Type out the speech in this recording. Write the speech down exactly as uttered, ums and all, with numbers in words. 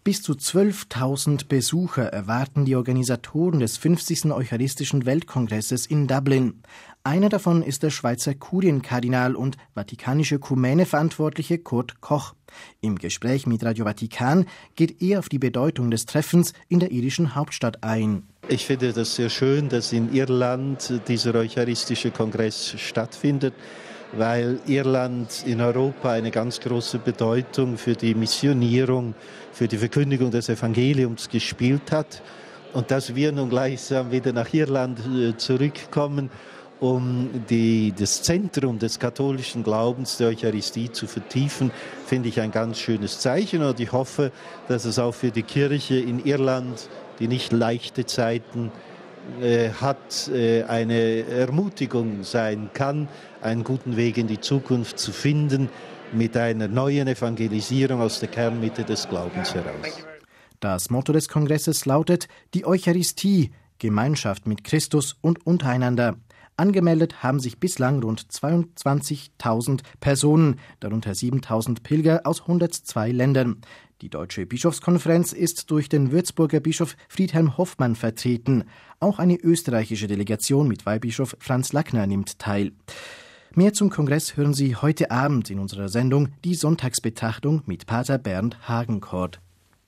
Bis zu zwölftausend Besucher erwarten die Organisatoren des fünfzigsten Eucharistischen Weltkongresses in Dublin. Einer davon ist der Schweizer Kurienkardinal und vatikanische Ökumene-Verantwortliche Kurt Koch. Im Gespräch mit Radio Vatikan geht er auf die Bedeutung des Treffens in der irischen Hauptstadt ein. Ich finde das sehr schön, dass in Irland dieser Eucharistische Kongress stattfindet, weil Irland in Europa eine ganz große Bedeutung für die Missionierung, für die Verkündigung des Evangeliums gespielt hat. Und dass wir nun gleichsam wieder nach Irland zurückkommen, um die, das Zentrum des katholischen Glaubens, der Eucharistie, zu vertiefen, finde ich ein ganz schönes Zeichen. Und ich hoffe, dass es auch für die Kirche in Irland, die nicht leichte Zeiten äh, hat, äh, eine Ermutigung sein kann, einen guten Weg in die Zukunft zu finden, mit einer neuen Evangelisierung aus der Kernmitte des Glaubens heraus. Das Motto des Kongresses lautet: Die Eucharistie, Gemeinschaft mit Christus und untereinander. Angemeldet haben sich bislang rund zweiundzwanzigtausend Personen, darunter siebentausend Pilger aus hundertzwei Ländern. Die Deutsche Bischofskonferenz ist durch den Würzburger Bischof Friedhelm Hoffmann vertreten. Auch eine österreichische Delegation mit Weihbischof Franz Lackner nimmt teil. Mehr zum Kongress hören Sie heute Abend in unserer Sendung Die Sonntagsbetrachtung mit Pater Bernd Hagenkort.